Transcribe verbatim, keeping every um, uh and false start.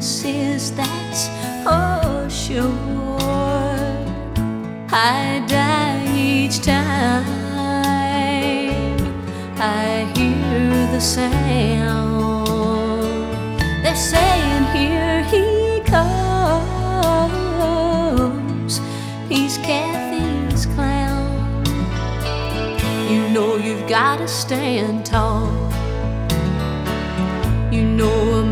chances, that's for sure. I die each time I hear the sound. They're saying, here he comes, he's Kathy's clown. You know you've gotta stand tall. You know